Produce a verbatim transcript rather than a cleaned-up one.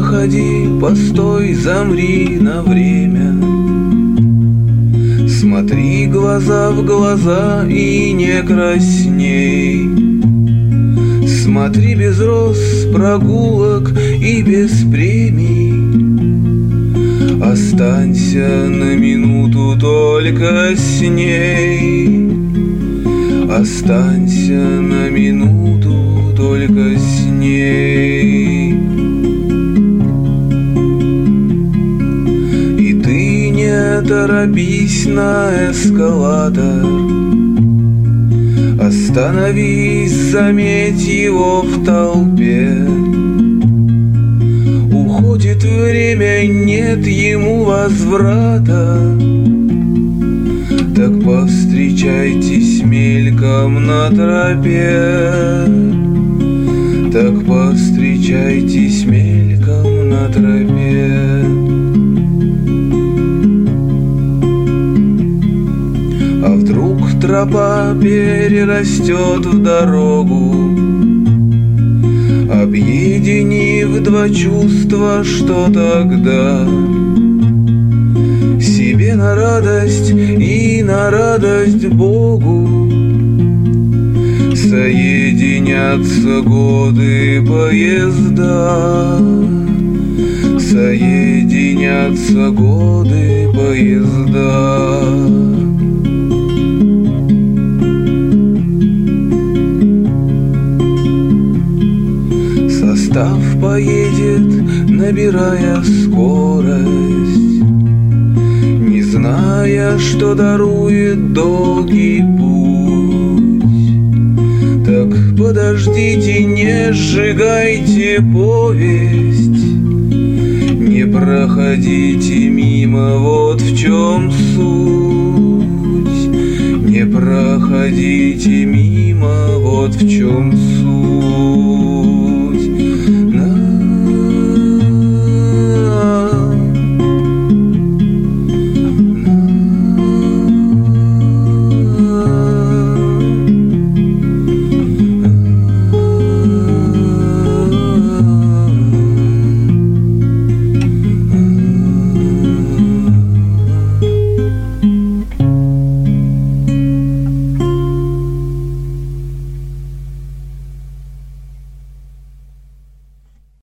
проходи, постой, замри на время. Смотри глаза в глаза и не красней. Смотри без роз, прогулок и без премий. Останься на минуту только с ней. Останься на минуту только с ней. И ты не торопись на эскалатор. Остановись, заметь его в толпе. Уходит время, нет ему возврата. Так повстречайтесь мельком на тропе. Так повстречайтесь мельком на тропе. А вдруг тропа перерастет в дорогу, объединив два чувства, что тогда? Себе на радость и на радость Богу соединятся годы поезда. Соединятся годы поезда. Состав поедет, набирая скорость, не зная, что дарует долгий путь. Так подождите, не сжигайте повесть, не проходите мимо, вот в чем суть. Не проходите мимо, вот в чем суть.